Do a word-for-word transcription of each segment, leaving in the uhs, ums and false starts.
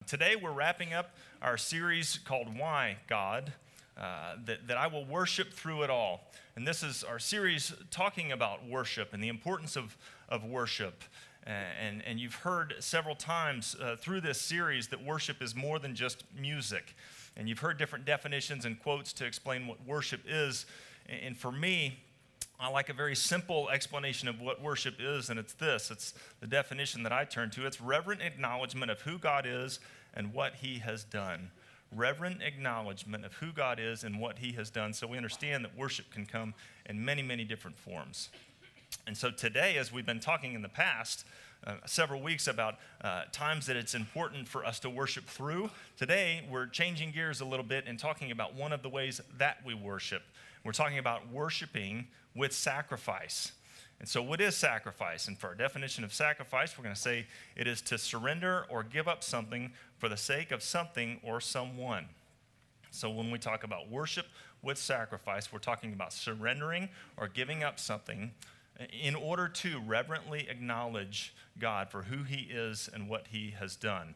today we're wrapping up our series called Why God, uh, that, that I will worship through it all. And this is our series talking about worship and the importance of, of worship. And, and you've heard several times uh, through this series that worship is more than just music. And you've heard different definitions and quotes to explain what worship is. And for me, I like a very simple explanation of what worship is, and it's this. It's the definition that I turn to. It's reverent acknowledgement of who God is and what he has done. Reverent acknowledgement of who God is and what he has done, so we understand that worship can come in many, many different forms. And so today, as we've been talking in the past, uh, several weeks about uh, times that it's important for us to worship through, today we're changing gears a little bit and talking about one of the ways that we worship. We're talking about worshiping with sacrifice. And so what is sacrifice? And for our definition of sacrifice, we're going to say it is to surrender or give up something for the sake of something or someone. So when we talk about worship with sacrifice, we're talking about surrendering or giving up something in order to reverently acknowledge God for who he is and what he has done.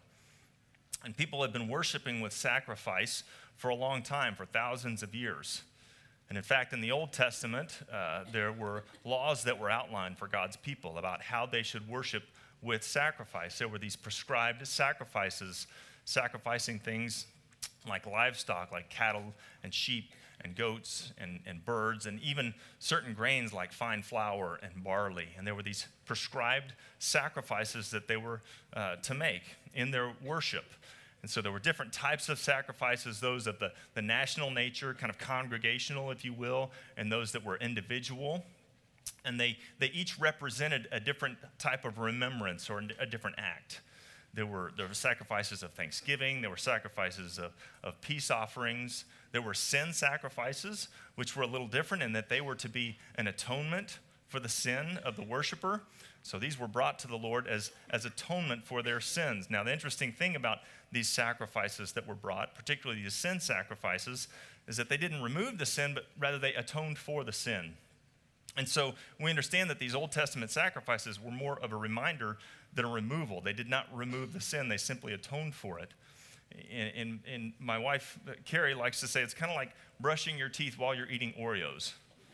And people have been worshiping with sacrifice for a long time, for thousands of years. And in fact, in the Old Testament, uh, there were laws that were outlined for God's people about how they should worship with sacrifice. There were these prescribed sacrifices, sacrificing things like livestock, like cattle and sheep and goats and, and birds, and even certain grains like fine flour and barley. And there were these prescribed sacrifices that they were uh, to make in their worship. And so there were different types of sacrifices, those of the, the national nature, kind of congregational, if you will, and those that were individual. And they, they each represented a different type of remembrance or a different act. There were, there were sacrifices of thanksgiving. There were sacrifices of, of peace offerings. There were sin sacrifices, which were a little different in that they were to be an atonement for the sin of the worshiper. So these were brought to the Lord as, as atonement for their sins. Now, the interesting thing about these sacrifices that were brought, particularly these sin sacrifices, is that they didn't remove the sin, but rather they atoned for the sin. And so we understand that these Old Testament sacrifices were more of a reminder than a removal. They did not remove the sin, they simply atoned for it. And, and, and my wife, Carrie, likes to say it's kind of like brushing your teeth while you're eating Oreos.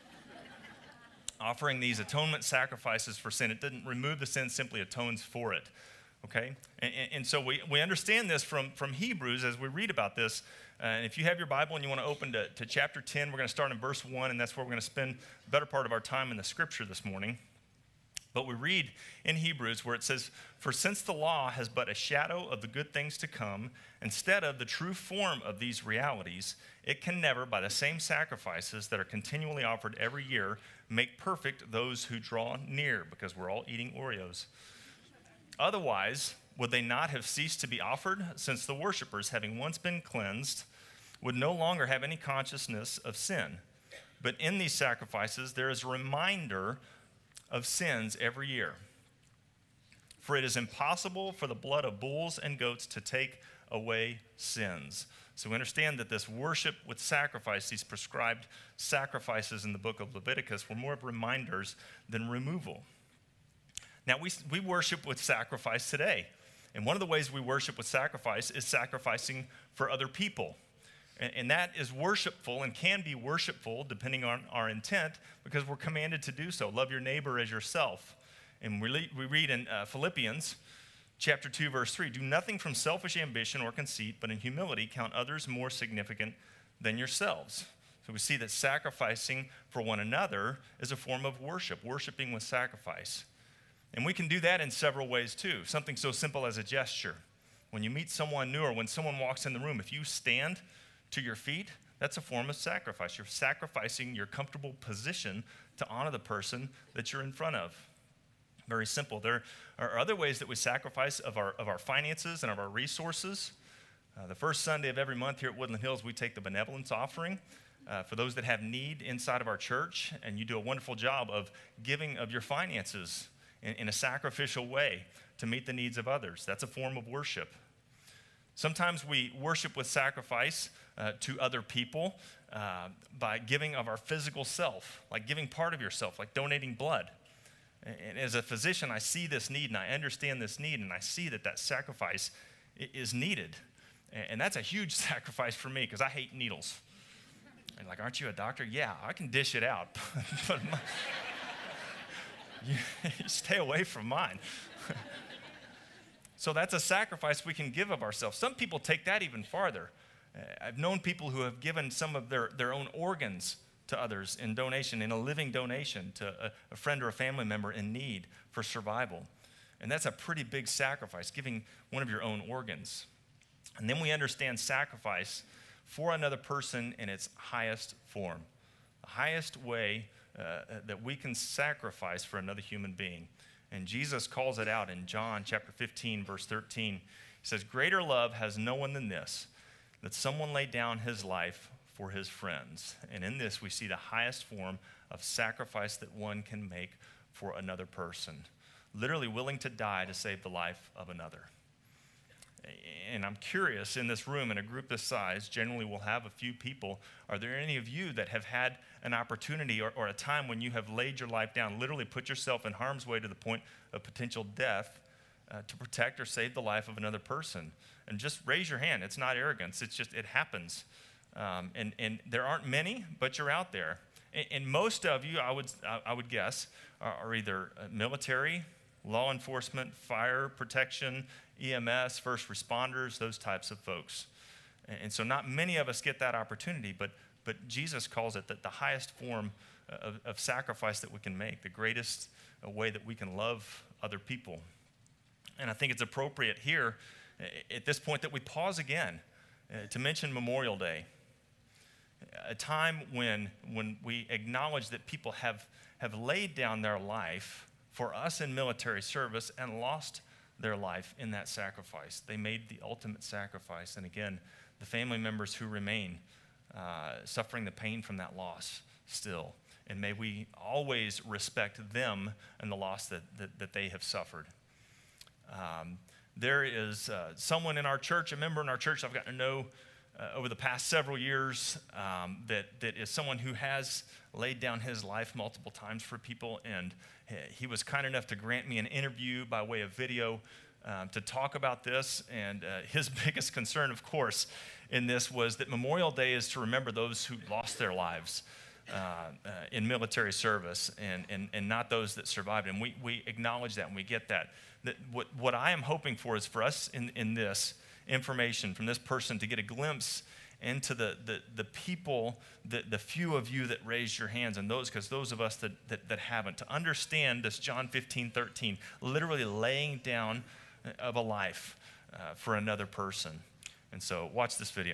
Offering these atonement sacrifices for sin. It didn't remove the sin, simply atones for it. Okay? And, and so we, we understand this from, from Hebrews as we read about this. Uh, and if you have your Bible and you want to open to, to chapter ten, we're going to start in verse one, and that's where we're going to spend the better part of our time in the scripture this morning. But we read in Hebrews where it says, "For since the law has but a shadow of the good things to come, instead of the true form of these realities, it can never, by the same sacrifices that are continually offered every year, make perfect those who draw near," because we're all eating Oreos. "Otherwise, would they not have ceased to be offered, since the worshipers, having once been cleansed, would no longer have any consciousness of sin? But in these sacrifices, there is a reminder of sins every year. For it is impossible for the blood of bulls and goats to take away sins." So we understand that this worship with sacrifice, these prescribed sacrifices in the book of Leviticus, were more of reminders than removal. Now, we, we worship with sacrifice today. And one of the ways we worship with sacrifice is sacrificing for other people. And, and that is worshipful and can be worshipful depending on our intent, because we're commanded to do so. Love your neighbor as yourself. And we, we read in uh, Philippians chapter two, verse three, "Do nothing from selfish ambition or conceit, but in humility count others more significant than yourselves." So we see that sacrificing for one another is a form of worship, worshiping with sacrifice. And we can do that in several ways too. Something so simple as a gesture. When you meet someone new or when someone walks in the room, if you stand to your feet, that's a form of sacrifice. You're sacrificing your comfortable position to honor the person that you're in front of. Very simple. There are other ways that we sacrifice of our of our finances and of our resources. Uh, the first Sunday of every month here at Woodland Hills, we take the benevolence offering uh, for those that have need inside of our church, and you do a wonderful job of giving of your finances in, in a sacrificial way to meet the needs of others. That's a form of worship. Sometimes we worship with sacrifice uh, to other people uh, by giving of our physical self, like giving part of yourself, like donating blood. And as a physician, I see this need and I understand this need, and I see that that sacrifice is needed. And that's a huge sacrifice for me because I hate needles. And like, aren't you a doctor? Yeah, I can dish it out. But my, you, you stay away from mine. So that's a sacrifice we can give of ourselves. Some people take that even farther. Uh, I've known people who have given some of their, their own organs to others in donation, in a living donation to a, a friend or a family member in need for survival. And that's a pretty big sacrifice, giving one of your own organs. And then we understand sacrifice for another person in its highest form, the highest way uh, that we can sacrifice for another human being. And Jesus calls it out in John chapter fifteen, verse thirteen. He says, "Greater love has no one than this, that someone laid down his life for his friends." And in this, we see the highest form of sacrifice that one can make for another person, literally willing to die to save the life of another. And I'm curious, in this room, in a group this size, generally we'll have a few people. Are there any of you that have had an opportunity or, or a time when you have laid your life down, literally put yourself in harm's way to the point of potential death uh, to protect or save the life of another person? And just raise your hand. It's not arrogance. It's just, it happens. Um, and, and there aren't many, but you're out there. And, and most of you, I would, I would guess, are, are either military, law enforcement, fire protection, E M S, first responders, those types of folks. And so not many of us get that opportunity, but, but Jesus calls it that the highest form of, of sacrifice that we can make, the greatest way that we can love other people. And I think it's appropriate here at this point that we pause again uh, to mention Memorial Day, a time when, when we acknowledge that people have, have laid down their life for us in military service and lost their life in that sacrifice. They made the ultimate sacrifice. And again, the family members who remain uh, suffering the pain from that loss still. And may we always respect them and the loss that, that, that they have suffered. Um, there is uh, someone in our church, a member in our church I've gotten to know uh, over the past several years um, that, that is someone who has laid down his life multiple times for people, and he was kind enough to grant me an interview by way of video um, to talk about this. And uh, his biggest concern, of course, in this was that Memorial Day is to remember those who lost their lives uh, uh, in military service and, and, and not those that survived. And we, we acknowledge that and we get that. That what, what I am hoping for is for us in, in this information from this person to get a glimpse into the, the, the people, the, the few of you that raised your hands, and those, because those of us that, that, that haven't, to understand this John fifteen thirteen, literally laying down of a life uh, for another person. And so watch this video.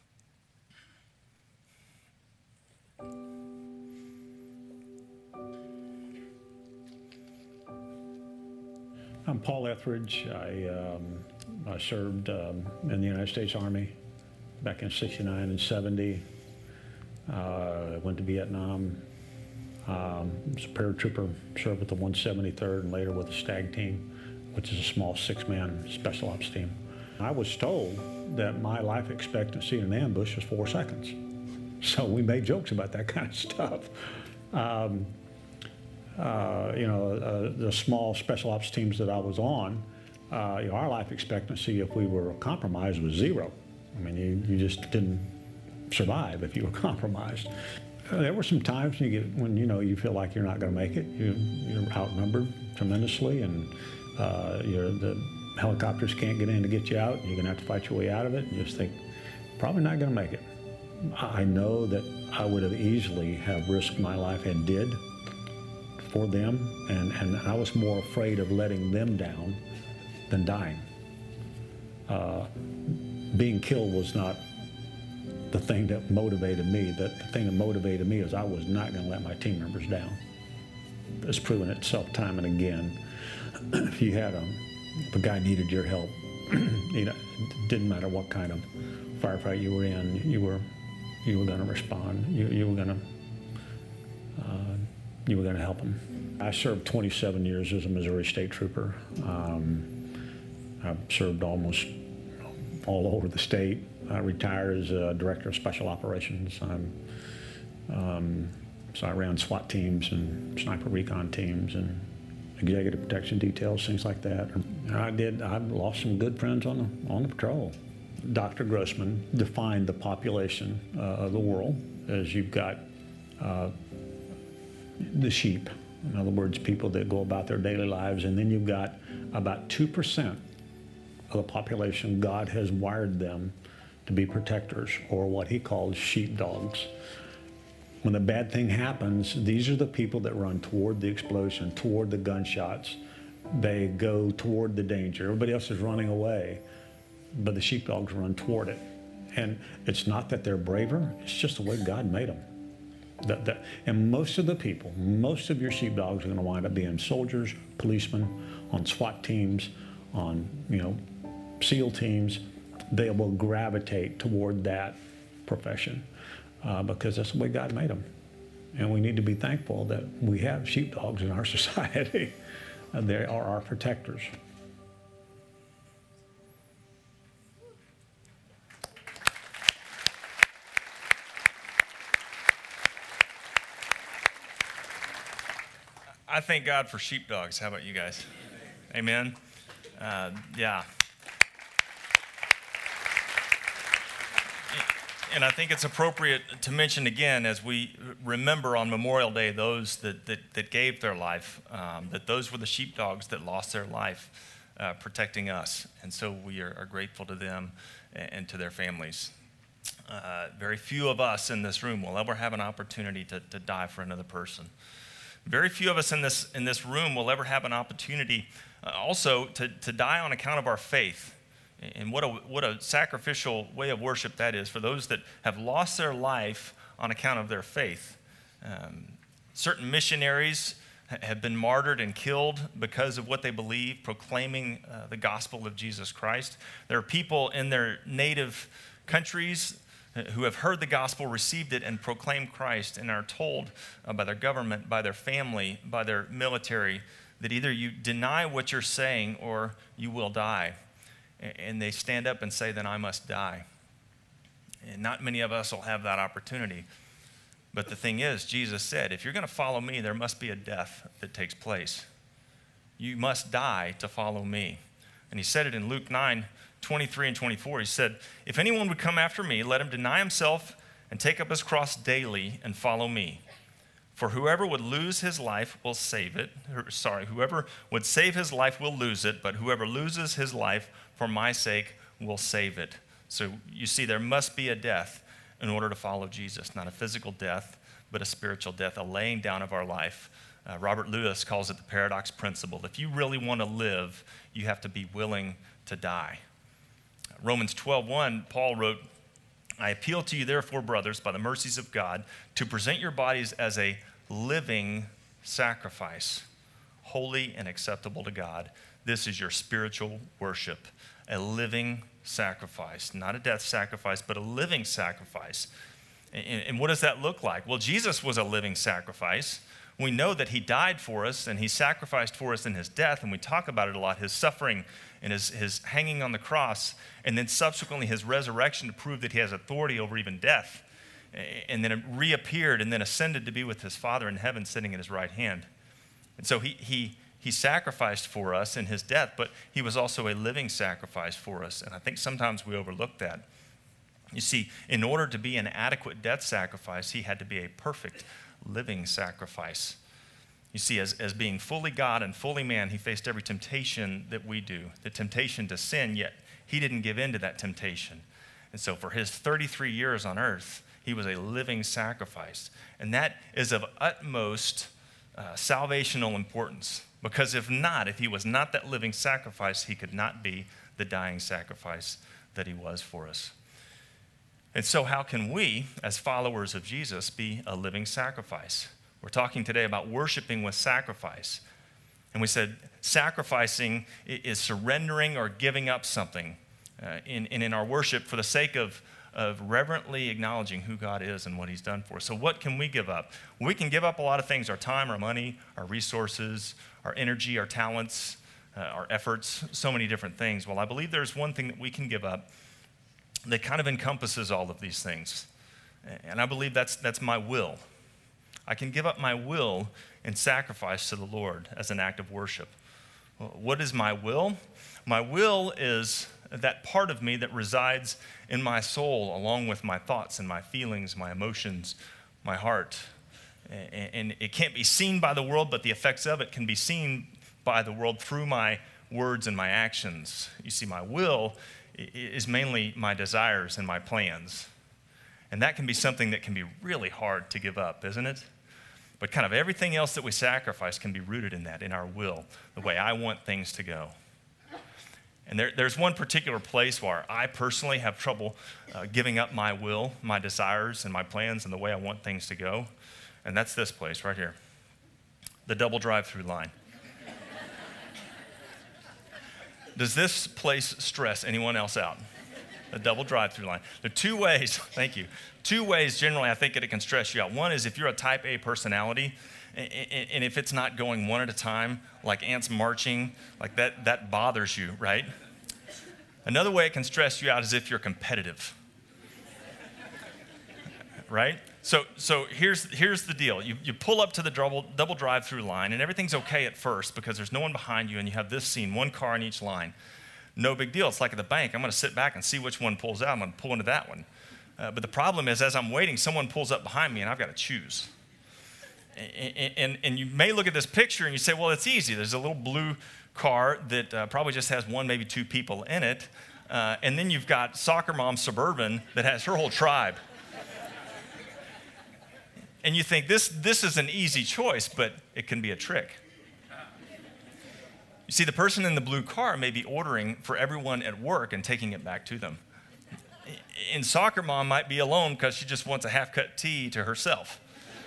I'm Paul Etheridge. I, um, I served um, in the United States Army back in sixty-nine and seventy. Uh, I went to Vietnam. Um, was a paratrooper, served with the one seventy-third and later with the STAG team, which is a small six-man special ops team. I was told that my life expectancy in an ambush was four seconds. So we made jokes about that kind of stuff. Um, uh, you know, uh, the small special ops teams that I was on, uh, you know, our life expectancy if we were compromised was zero. I mean, you, you just didn't survive if you were compromised. Uh, there were some times when you, get, when, you know, you feel like you're not going to make it. You, you're outnumbered tremendously, and uh, you're, the helicopters can't get in to get you out. You're going to have to fight your way out of it. And you just think, probably not going to make it. I know that I would have easily have risked my life and did for them, and, and I was more afraid of letting them down than dying. Uh, being killed was not the thing that motivated me. The, the thing that motivated me is I was not going to let my team members down. It's proven itself time and again. If you had a, if a guy needed your help, you know, it didn't matter what kind of firefight you were in, you were, you were going to respond. You, you were going to, uh, you were going to help them. I served twenty-seven years as a Missouri State Trooper. Um, I've served almost all over the state. I retired as a Director of Special Operations. I'm, um, so I ran SWAT teams and sniper recon teams and executive protection details, things like that. I did. I've lost some good friends on the, on the patrol. Doctor Grossman defined the population uh, of the world as you've got uh, the sheep. In other words, people that go about their daily lives, and then you've got about two percent of the population. God has wired them to be protectors, or what he calls sheepdogs. When a bad thing happens, these are the people that run toward the explosion, toward the gunshots. They go toward the danger. Everybody else is running away, but the sheepdogs run toward it. And it's not that they're braver, it's just the way God made them. That, that, and most of the people, most of your sheepdogs are going to wind up being soldiers, policemen, on SWAT teams, on, you know, SEAL teams. They will gravitate toward that profession uh, because that's the way God made them. And we need to be thankful that we have sheepdogs in our society. uh, they are our protectors. I thank God for sheepdogs. How about you guys? Amen. Uh, yeah. And I think it's appropriate to mention again, as we remember on Memorial Day those that, that, that gave their life, um, that those were the sheepdogs that lost their life uh, protecting us. And so we are, are grateful to them and, and to their families. Uh, very few of us in this room will ever have an opportunity to, to die for another person. Very few of us in this, in this room will ever have an opportunity uh, also to, to die on account of our faith. And what a, what a sacrificial way of worship that is for those that have lost their life on account of their faith. Um, certain missionaries have been martyred and killed because of what they believe, proclaiming uh, the gospel of Jesus Christ. There are people in their native countries who have heard the gospel, received it, and proclaimed Christ, and are told uh, by their government, by their family, by their military, that either you deny what you're saying or you will die. And they stand up and say, then I must die. And not many of us will have that opportunity. But the thing is, Jesus said, if you're going to follow me, there must be a death that takes place. You must die to follow me. And he said it in Luke nine, twenty-three and twenty-four. He said, if anyone would come after me, let him deny himself and take up his cross daily and follow me. For whoever would lose his life will save it. Or, sorry, whoever would save his life will lose it, but whoever loses his life for my sake will save it. So you see, there must be a death in order to follow Jesus. Not a physical death, but a spiritual death, a laying down of our life. Uh, Robert Lewis calls it the paradox principle. If you really want to live, you have to be willing to die. Romans twelve one, Paul wrote, I appeal to you, therefore, brothers, by the mercies of God, to present your bodies as a living sacrifice, holy and acceptable to God. This is your spiritual worship, a living sacrifice, not a death sacrifice, but a living sacrifice. And, and what does that look like? Well, Jesus was a living sacrifice. We know that he died for us and he sacrificed for us in his death, and we talk about it a lot, his suffering and his, his hanging on the cross, and then subsequently his resurrection to prove that he has authority over even death. And then it reappeared and then ascended to be with his Father in heaven, sitting at his right hand. And so he, he, he sacrificed for us in his death, but he was also a living sacrifice for us. And I think sometimes we overlook that. You see, in order to be an adequate death sacrifice, he had to be a perfect living sacrifice. You see, as, as being fully God and fully man, he faced every temptation that we do, the temptation to sin, yet he didn't give in to that temptation. And so for his thirty-three years on earth, he was a living sacrifice. And that is of utmost uh, salvational importance. Because if not, if he was not that living sacrifice, he could not be the dying sacrifice that he was for us. And so how can we, as followers of Jesus, be a living sacrifice? We're talking today about worshiping with sacrifice. And we said sacrificing is surrendering or giving up something uh, in, in, in our worship for the sake of, of reverently acknowledging who God is and what he's done for us. So what can we give up? We can give up a lot of things, our time, our money, our resources, our energy, our talents, uh, our efforts, so many different things. Well, I believe there's one thing that we can give up that kind of encompasses all of these things. And I believe that's that's my will. I can give up my will in sacrifice to the Lord as an act of worship. What is my will? My will is that part of me that resides in my soul, along with my thoughts and my feelings, my emotions, my heart. And it can't be seen by the world, but the effects of it can be seen by the world through my words and my actions. You see, my will is mainly my desires and my plans. And that can be something that can be really hard to give up, isn't it? But kind of everything else that we sacrifice can be rooted in that, in our will, the way I want things to go. And there, there's one particular place where I personally have trouble uh, giving up my will, my desires, and my plans, and the way I want things to go. And that's this place right here, the double drive-through line. Does this place stress anyone else out? The double drive-through line. There are two ways, thank you, two ways generally I think that it can stress you out. One is if you're a type A personality, and if it's not going one at a time, like ants marching, like that, that bothers you, right? Another way it can stress you out is if you're competitive, right? So, so here's, here's the deal. You, you pull up to the double, double drive-through line, and everything's okay at first because there's no one behind you, and you have this scene, one car in each line. No big deal. It's like at the bank. I'm going to sit back and see which one pulls out. I'm going to pull into that one. Uh, but the problem is, as I'm waiting, someone pulls up behind me, and I've got to choose. And, and, and you may look at this picture, and you say, well, it's easy. There's a little blue car that uh, probably just has one, maybe two people in it. Uh, and then you've got Soccer Mom Suburban that has her whole tribe. And you think, this, this is an easy choice, but it can be a trick. You see, the person in the blue car may be ordering for everyone at work and taking it back to them. And Soccer Mom might be alone because she just wants a half-cut tea to herself.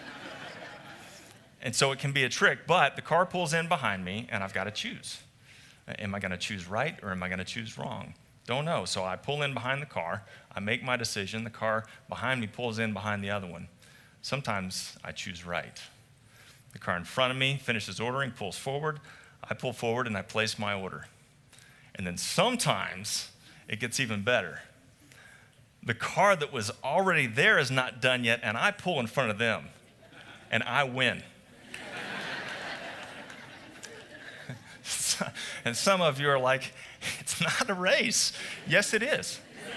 And so it can be a trick, but the car pulls in behind me, and I've got to choose. Am I going to choose right, or am I going to choose wrong? Don't know. So I pull in behind the car. I make my decision. The car behind me pulls in behind the other one. Sometimes I choose right. The car in front of me finishes ordering, pulls forward. I pull forward, and I place my order. And then sometimes it gets even better. The car that was already there is not done yet, and I pull in front of them, and I win. And some of you are like, it's not a race. Yes, it is.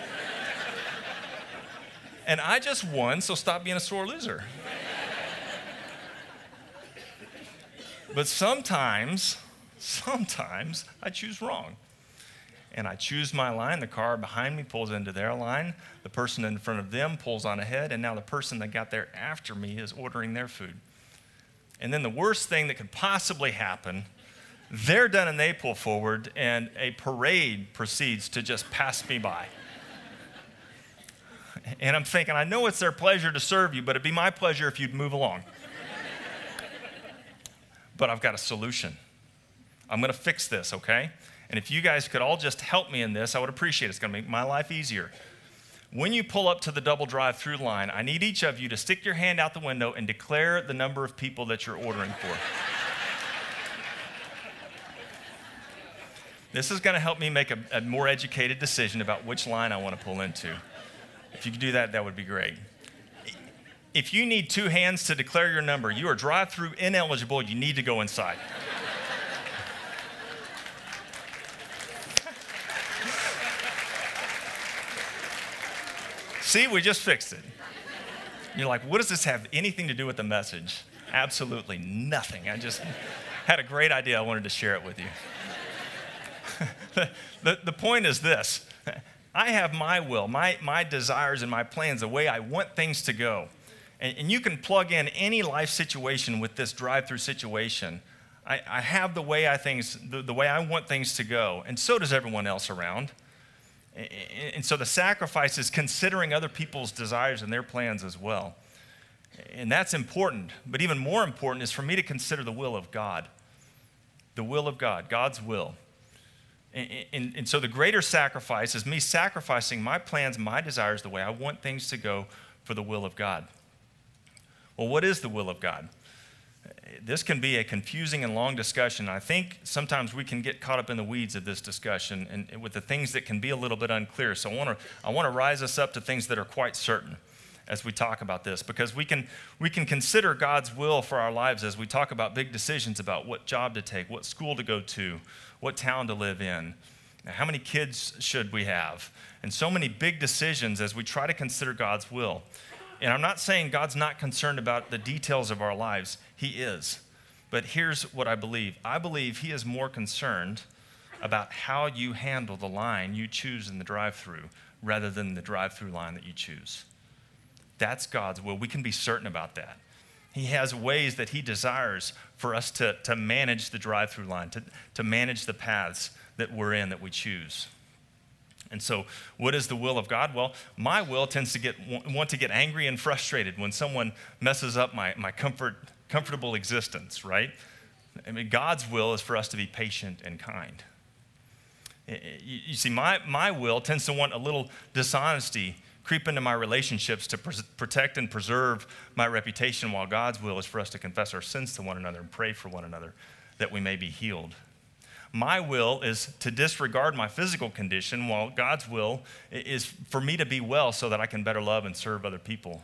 And I just won, so stop being a sore loser. But sometimes, sometimes I choose wrong. And I choose my line. The car behind me pulls into their line. The person in front of them pulls on ahead. And now the person that got there after me is ordering their food. And then the worst thing that could possibly happen, they're done and they pull forward, and a parade proceeds to just pass me by. And I'm thinking, I know it's their pleasure to serve you, but it'd be my pleasure if you'd move along. But I've got a solution. I'm going to fix this, okay? And if you guys could all just help me in this, I would appreciate it. It's going to make my life easier. When you pull up to the double drive-through line, I need each of you to stick your hand out the window and declare the number of people that you're ordering for. This is going to help me make a, a more educated decision about which line I want to pull into. If you could do that, that would be great. If you need two hands to declare your number, you are drive-through ineligible, you need to go inside. See, we just fixed it. You're like, what does this have anything to do with the message? Absolutely nothing. I just had a great idea. I wanted to share it with you. the, the, the point is this. I have my will, my, my desires and my plans, the way I want things to go. And, and you can plug in any life situation with this drive-through situation. I, I have the way I things, the, the way I want things to go, and so does everyone else around. And, and so the sacrifice is considering other people's desires and their plans as well. And that's important, but even more important is for me to consider the will of God. The will of God, God's will. And, and, and so the greater sacrifice is me sacrificing my plans, my desires, the way I want things to go for the will of God. Well, what is the will of God? This can be a confusing and long discussion. I think sometimes we can get caught up in the weeds of this discussion and with the things that can be a little bit unclear. So I want to I want to rise us up to things that are quite certain. as we talk about this, because we can we can consider God's will for our lives as we talk about big decisions about what job to take, what school to go to, what town to live in, how many kids should we have, and so many big decisions as we try to consider God's will. And I'm not saying God's not concerned about the details of our lives. He is. But here's what I believe. I believe he is more concerned about how you handle the line you choose in the drive-thru rather than the drive-thru line that you choose. That's God's will. We can be certain about that. He has ways that he desires for us to, to manage the drive-thru line, to, to manage the paths that we're in, that we choose. And so what is the will of God? Well, my will tends to get want to get angry and frustrated when someone messes up my, my comfort, comfortable existence, right? I mean, God's will is for us to be patient and kind. You see, my, my will tends to want a little dishonesty creep into my relationships to pres- protect and preserve my reputation, while God's will is for us to confess our sins to one another and pray for one another that we may be healed. My will is to disregard my physical condition, while God's will is for me to be well so that I can better love and serve other people.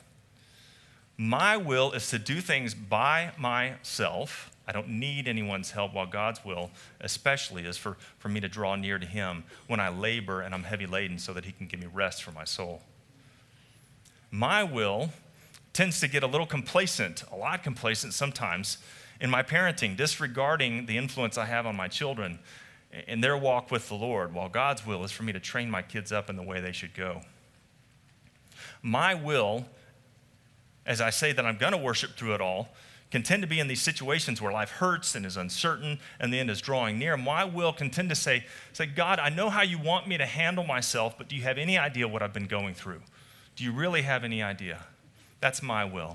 My will is to do things by myself. I don't need anyone's help, while God's will especially is for, for me to draw near to him when I labor and I'm heavy laden so that he can give me rest for my soul. My will tends to get a little complacent, a lot complacent sometimes, in my parenting, disregarding the influence I have on my children in their walk with the Lord, while God's will is for me to train my kids up in the way they should go. My will, as I say that I'm going to worship through it all, can tend to be in these situations where life hurts and is uncertain and the end is drawing near. My will can tend to say, say, God, I know how you want me to handle myself, but do you have any idea what I've been going through? Do you really have any idea? That's my will.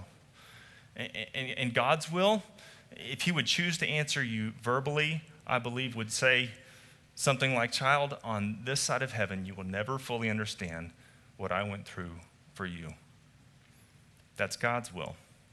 And God's will, if he would choose to answer you verbally, I believe would say something like, child, on this side of heaven, you will never fully understand what I went through for you. That's God's will.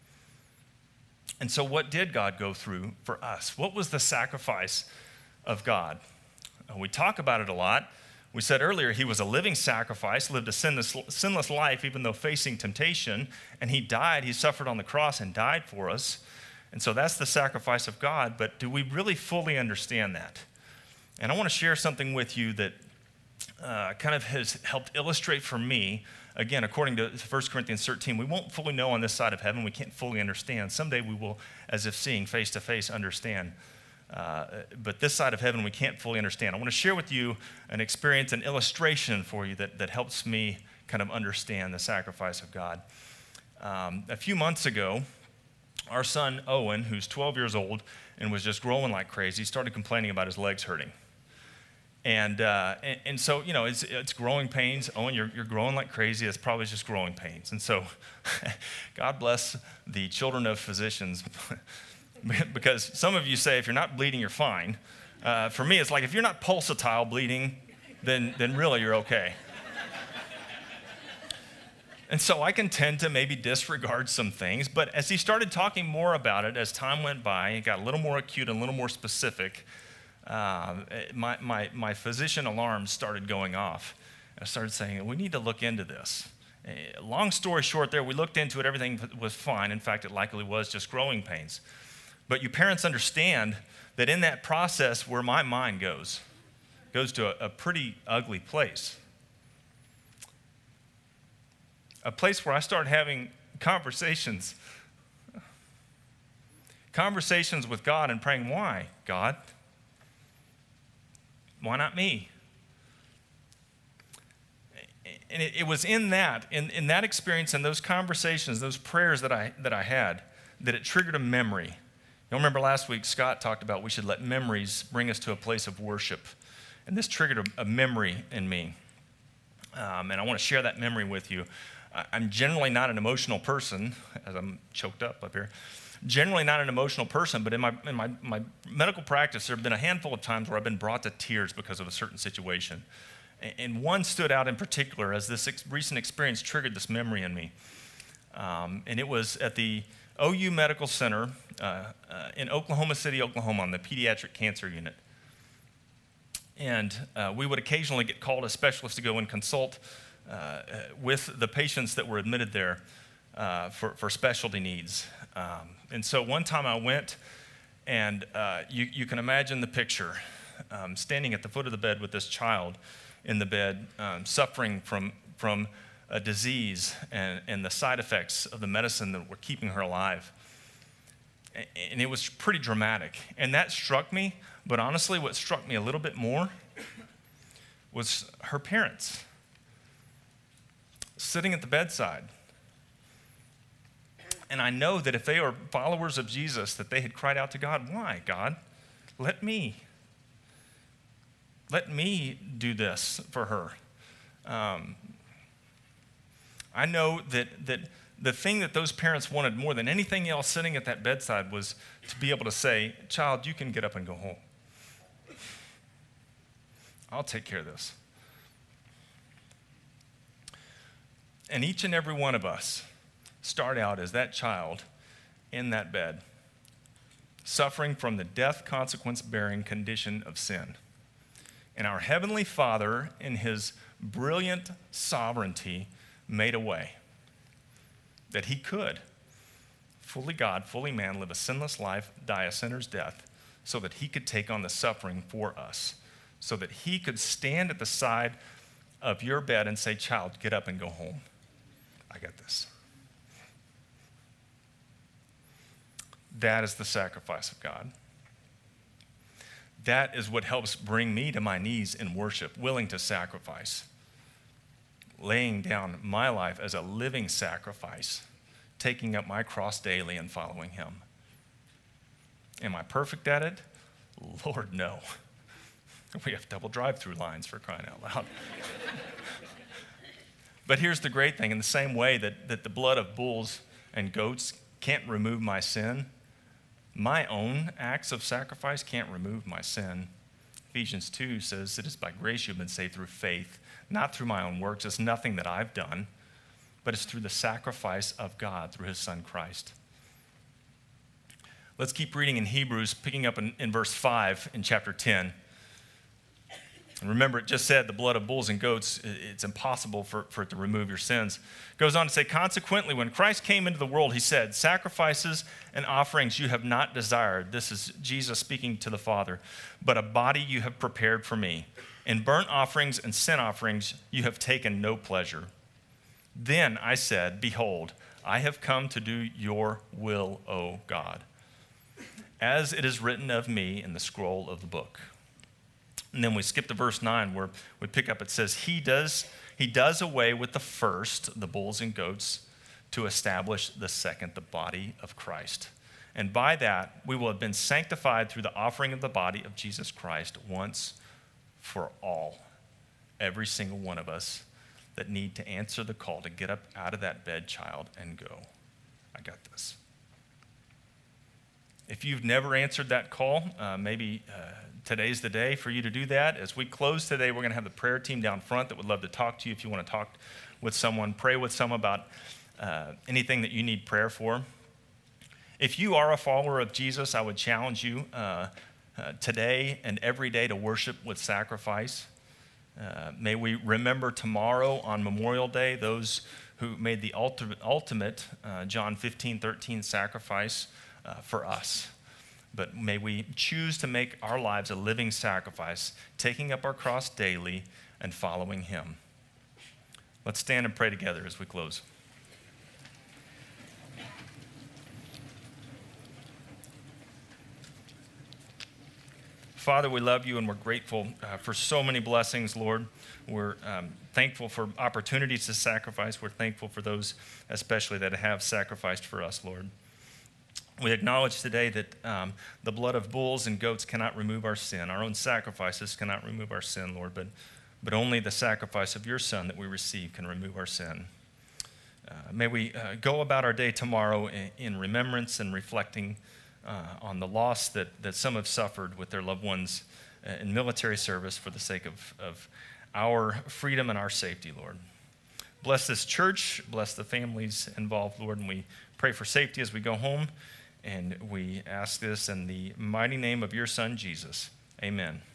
And so what did God go through for us? What was the sacrifice of God? We talk about it a lot. We said earlier he was a living sacrifice, lived a sinless, sinless life even though facing temptation, and he died. He suffered on the cross and died for us. And so that's the sacrifice of God, but do we really fully understand that? And I want to share something with you that uh, kind of has helped illustrate for me. Again, according to First Corinthians thirteen, we won't fully know on this side of heaven. We can't fully understand. Someday we will, as if seeing face to face, understand. Uh, but this side of heaven, we can't fully understand. I want to share with you an experience, an illustration for you that, that helps me kind of understand the sacrifice of God. Um, a few months ago, our son Owen, who's twelve years old and was just growing like crazy, started complaining about his legs hurting. And, uh, and and so, you know, it's, it's growing pains. Owen, you're, you're growing like crazy. It's probably just growing pains. And so God bless the children of physicians because some of you say if you're not bleeding, you're fine. Uh, for me, it's like if you're not pulsatile bleeding, then, then really you're okay. And so I can tend to maybe disregard some things, but as he started talking more about it, as time went by, it got a little more acute and a little more specific, uh, my, my, my physician alarms started going off. I started saying, we need to look into this. Uh, long story short there, we looked into it, everything was fine. In fact, it likely was just growing pains. But you parents understand that in that process where my mind goes, goes to a, a pretty ugly place. A place where I start having conversations, conversations with God and praying, why, God? Why not me? And it, it was in that, in, in that experience and those conversations, those prayers that I, that I had, that it triggered a memory. You'll remember last week, Scott talked about we should let memories bring us to a place of worship. And this triggered a, a memory in me. Um, and I want to share that memory with you. I'm generally not an emotional person, as I'm choked up up here. Generally not an emotional person, but in my in my, my medical practice, there have been a handful of times where I've been brought to tears because of a certain situation. And one stood out in particular as this ex- recent experience triggered this memory in me. Um, and it was at the O U Medical Center uh, uh, in Oklahoma City, Oklahoma, on the pediatric cancer unit. And uh, we would occasionally get called as specialists to go and consult Uh, with the patients that were admitted there uh, for, for specialty needs. Um, and so one time I went, and uh, you, you can imagine the picture, um, standing at the foot of the bed with this child in the bed, um, suffering from, from a disease and, and the side effects of the medicine that were keeping her alive. And it was pretty dramatic. And that struck me, but honestly, what struck me a little bit more was her parents sitting at the bedside. And I know that if they are followers of Jesus, that they had cried out to God, why, God? Let me. Let me do this for her. Um, I know that, that the thing that those parents wanted more than anything else sitting at that bedside was to be able to say, child, you can get up and go home. I'll take care of this. And each and every one of us start out as that child in that bed, suffering from the death consequence-bearing condition of sin. And our Heavenly Father, in His brilliant sovereignty, made a way that He could, fully God, fully man, live a sinless life, die a sinner's death, so that He could take on the suffering for us, so that He could stand at the side of your bed and say, child, get up and go home. I got this. That is the sacrifice of God. That is what helps bring me to my knees in worship, willing to sacrifice, laying down my life as a living sacrifice, taking up my cross daily and following Him. Am I perfect at it? Lord, no. We have double drive-through lines, for crying out loud. But here's the great thing. In the same way that, that the blood of bulls and goats can't remove my sin, my own acts of sacrifice can't remove my sin. Ephesians two says, it is by grace you've been saved through faith, not through my own works. It's nothing that I've done, but it's through the sacrifice of God, through His Son Christ. Let's keep reading in Hebrews, picking up in, in verse five in chapter ten. And remember, it just said the blood of bulls and goats, it's impossible for, for it to remove your sins. It goes on to say, consequently, when Christ came into the world, He said, sacrifices and offerings you have not desired. This is Jesus speaking to the Father. But a body you have prepared for me. In burnt offerings and sin offerings you have taken no pleasure. Then I said, behold, I have come to do your will, O God, as it is written of me in the scroll of the book. And then we skip to verse nine where we pick up, it says, he does, he does away with the first, the bulls and goats, to establish the second, the body of Christ. And by that, we will have been sanctified through the offering of the body of Jesus Christ once for all. Every single one of us that need to answer the call to get up out of that bed, child, and go. I got this. If you've never answered that call, uh, maybe uh, today's the day for you to do that. As we close today, we're going to have the prayer team down front that would love to talk to you if you want to talk with someone, pray with someone about uh, anything that you need prayer for. If you are a follower of Jesus, I would challenge you uh, uh, today and every day to worship with sacrifice. Uh, may we remember tomorrow on Memorial Day those who made the ultimate, ultimate uh, John fifteen thirteen sacrifice uh, for us. But may we choose to make our lives a living sacrifice, taking up our cross daily and following Him. Let's stand and pray together as we close. Father, we love you and we're grateful uh, for so many blessings, Lord. We're um, thankful for opportunities to sacrifice. We're thankful for those especially that have sacrificed for us, Lord. We acknowledge today that um, the blood of bulls and goats cannot remove our sin. Our own sacrifices cannot remove our sin, Lord, but, but only the sacrifice of your Son that we receive can remove our sin. Uh, may we uh, go about our day tomorrow in, in remembrance and reflecting uh, on the loss that, that some have suffered with their loved ones uh, in military service for the sake of, of our freedom and our safety, Lord. Bless this church, bless the families involved, Lord, and we pray for safety as we go home. And we ask this in the mighty name of your Son, Jesus. Amen.